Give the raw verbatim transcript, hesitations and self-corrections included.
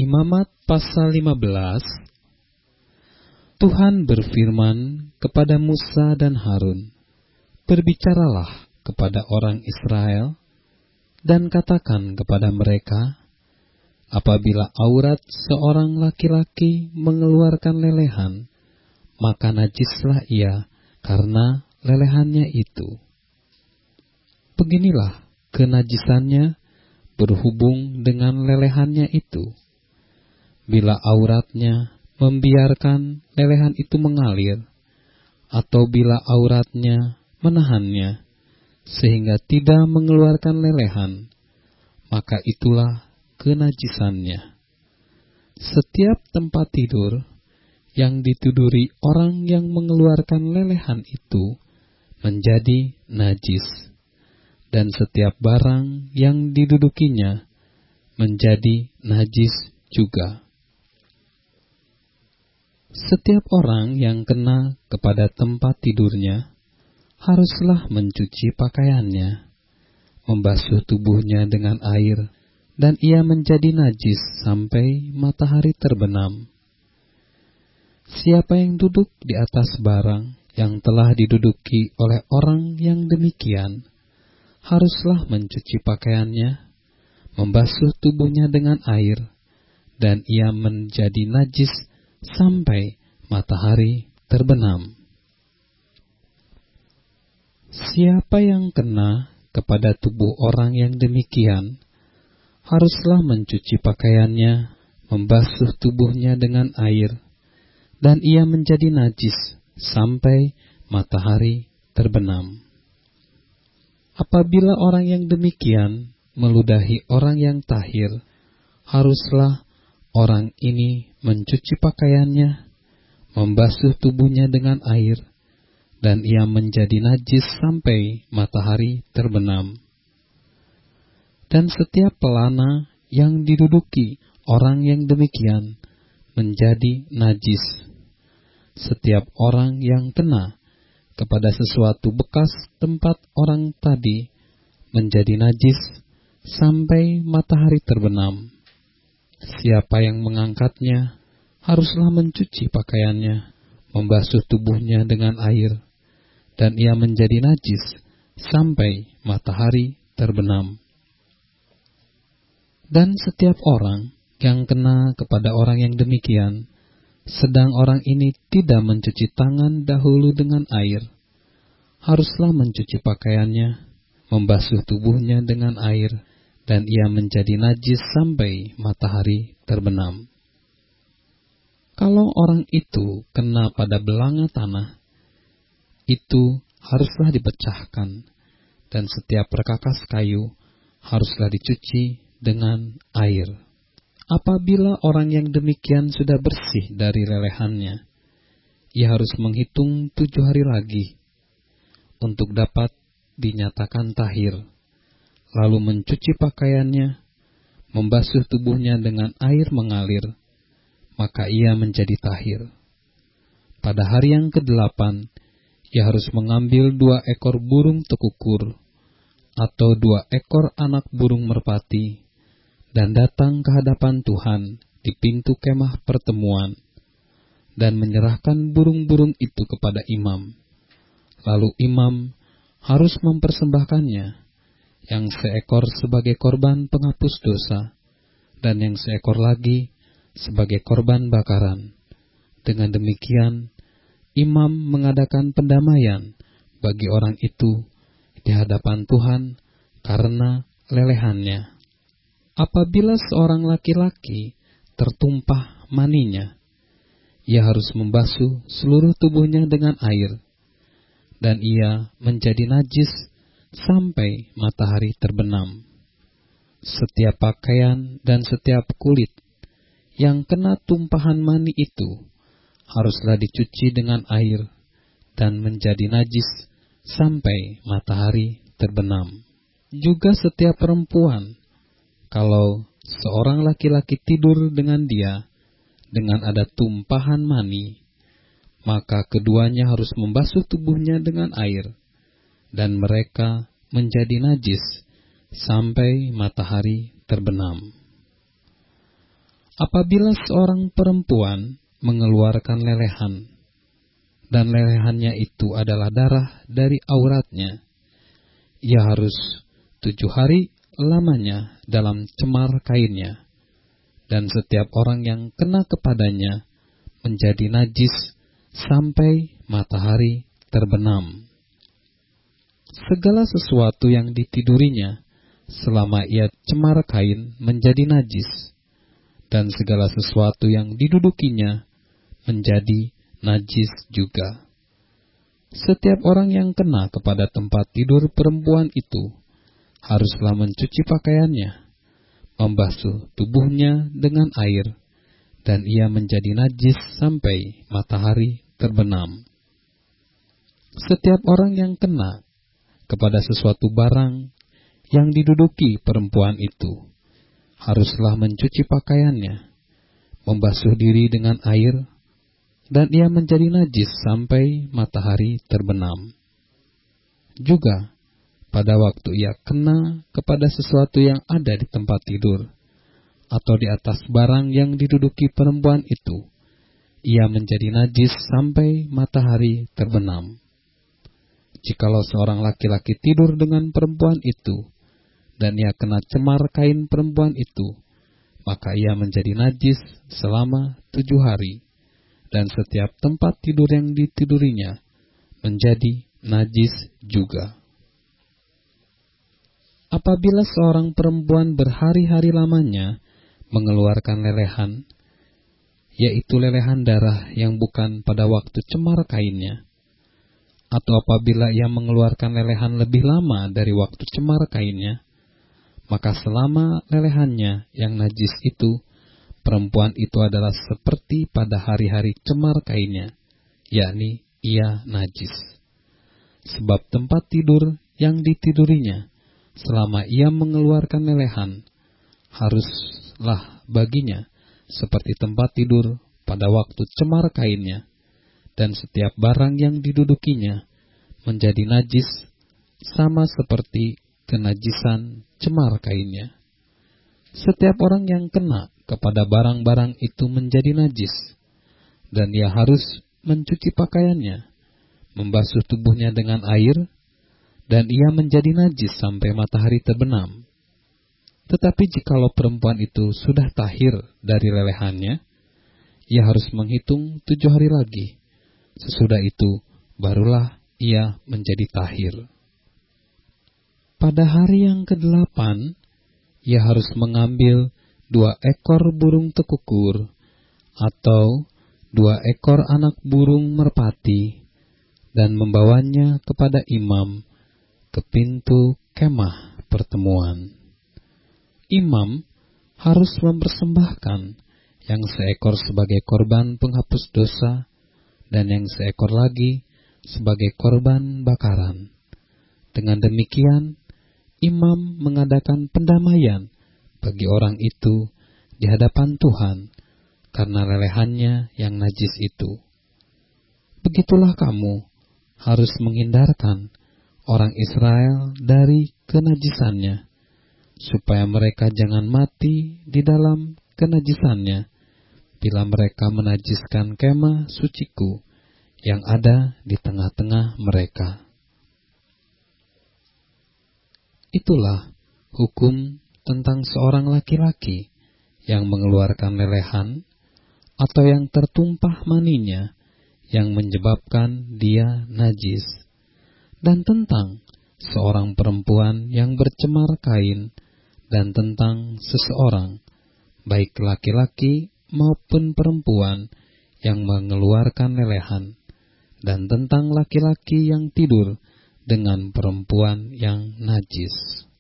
Imamat pasal lima belas. Tuhan berfirman kepada Musa dan Harun, "Berbicaralah kepada orang Israel, dan katakan kepada mereka, apabila aurat seorang laki-laki mengeluarkan lelehan, maka najislah ia karena lelehannya itu. Beginilah kenajisannya berhubung dengan lelehannya itu. Bila auratnya membiarkan lelehan itu mengalir, atau bila auratnya menahannya, sehingga tidak mengeluarkan lelehan, maka itulah kenajisannya. Setiap tempat tidur yang ditiduri orang yang mengeluarkan lelehan itu menjadi najis, dan setiap barang yang didudukinya menjadi najis juga. Setiap orang yang kena kepada tempat tidurnya haruslah mencuci pakaiannya, membasuh tubuhnya dengan air, dan ia menjadi najis sampai matahari terbenam. Siapa yang duduk di atas barang yang telah diduduki oleh orang yang demikian, haruslah mencuci pakaiannya, membasuh tubuhnya dengan air, dan ia menjadi najis sampai matahari terbenam. Siapa yang kena kepada tubuh orang yang demikian, haruslah mencuci pakaiannya, membasuh tubuhnya dengan air, dan ia menjadi najis sampai matahari terbenam. Apabila orang yang demikian meludahi orang yang tahir, haruslah orang ini mencuci pakaiannya, membasuh tubuhnya dengan air, dan ia menjadi najis sampai matahari terbenam. Dan setiap pelana yang diduduki orang yang demikian menjadi najis. Setiap orang yang kena kepada sesuatu bekas tempat orang tadi menjadi najis sampai matahari terbenam. Siapa yang mengangkatnya haruslah mencuci pakaiannya, membasuh tubuhnya dengan air, dan ia menjadi najis sampai matahari terbenam. Dan setiap orang yang kena kepada orang yang demikian, sedang orang ini tidak mencuci tangan dahulu dengan air, haruslah mencuci pakaiannya, membasuh tubuhnya dengan air, dan ia menjadi najis sampai matahari terbenam. Kalau orang itu kena pada belanga tanah, itu haruslah dipecahkan, dan setiap perkakas kayu haruslah dicuci dengan air. Apabila orang yang demikian sudah bersih dari lelehannya, ia harus menghitung tujuh hari lagi untuk dapat dinyatakan tahir, lalu mencuci pakaiannya, membasuh tubuhnya dengan air mengalir, maka ia menjadi tahir. Pada hari yang kedelapan, ia harus mengambil dua ekor burung tekukur, atau dua ekor anak burung merpati, dan datang ke hadapan Tuhan di pintu kemah pertemuan, dan menyerahkan burung-burung itu kepada imam. Lalu imam harus mempersembahkannya, yang seekor sebagai korban penghapus dosa, dan yang seekor lagi sebagai korban bakaran. Dengan demikian, imam mengadakan pendamaian bagi orang itu di hadapan Tuhan karena lelehannya. Apabila seorang laki-laki tertumpah maninya, ia harus membasuh seluruh tubuhnya dengan air, dan ia menjadi najis sampai matahari terbenam. Setiap pakaian dan setiap kulit yang kena tumpahan mani itu haruslah dicuci dengan air, dan menjadi najis sampai matahari terbenam. Juga setiap perempuan, kalau seorang laki-laki tidur dengan dia dengan ada tumpahan mani, maka keduanya harus membasuh tubuhnya dengan air, dan mereka menjadi najis sampai matahari terbenam. Apabila seorang perempuan mengeluarkan lelehan, dan lelehannya itu adalah darah dari auratnya, ia harus tujuh hari lamanya dalam cemar kainnya, dan setiap orang yang kena kepadanya menjadi najis sampai matahari terbenam. Segala sesuatu yang ditidurinya selama ia cemar kain menjadi najis, dan segala sesuatu yang didudukinya menjadi najis juga. Setiap orang yang kena kepada tempat tidur perempuan itu haruslah mencuci pakaiannya, membasuh tubuhnya dengan air, dan ia menjadi najis sampai matahari terbenam. Setiap orang yang kena kepada sesuatu barang yang diduduki perempuan itu haruslah mencuci pakaiannya, membasuh diri dengan air, dan ia menjadi najis sampai matahari terbenam. Juga, pada waktu ia kena kepada sesuatu yang ada di tempat tidur, atau di atas barang yang diduduki perempuan itu, ia menjadi najis sampai matahari terbenam. Jikalau seorang laki-laki tidur dengan perempuan itu, dan ia kena cemar kain perempuan itu, maka ia menjadi najis selama tujuh hari. Dan setiap tempat tidur yang ditidurinya menjadi najis juga. Apabila seorang perempuan berhari-hari lamanya mengeluarkan lelehan, yaitu lelehan darah yang bukan pada waktu cemar kainnya, atau apabila ia mengeluarkan lelehan lebih lama dari waktu cemar kainnya, maka selama lelehannya yang najis itu, perempuan itu adalah seperti pada hari-hari cemar kainnya, yakni ia najis. Sebab tempat tidur yang ditidurinya selama ia mengeluarkan lelehan haruslah baginya seperti tempat tidur pada waktu cemar kainnya, dan setiap barang yang didudukinya menjadi najis sama seperti kenajisan cemar kainnya. Setiap orang yang kena kepada barang-barang itu menjadi najis, dan ia harus mencuci pakaiannya, membasuh tubuhnya dengan air, dan ia menjadi najis sampai matahari terbenam. Tetapi jikalau perempuan itu sudah tahir dari lelehannya, ia harus menghitung tujuh hari lagi. Sesudah itu, barulah ia menjadi tahir. Pada hari yang kedelapan, ia harus mengambil dua ekor burung tekukur atau dua ekor anak burung merpati dan membawanya kepada imam ke pintu kemah pertemuan. Imam harus mempersembahkan yang seekor sebagai korban penghapus dosa dan yang seekor lagi sebagai korban bakaran. Dengan demikian, imam mengadakan pendamaian bagi orang itu di hadapan Tuhan karena lelehannya yang najis itu. Begitulah kamu harus menghindarkan orang Israel dari kenajisannya, supaya mereka jangan mati di dalam kenajisannya bila mereka menajiskan kemah suciku yang ada di tengah-tengah mereka. Itulah hukum tentang seorang laki-laki yang mengeluarkan lelehan atau yang tertumpah maninya yang menyebabkan dia najis, dan tentang seorang perempuan yang bercemar kain, dan tentang seseorang, baik laki-laki maupun perempuan, yang mengeluarkan lelehan, dan tentang laki-laki yang tidur dengan perempuan yang najis.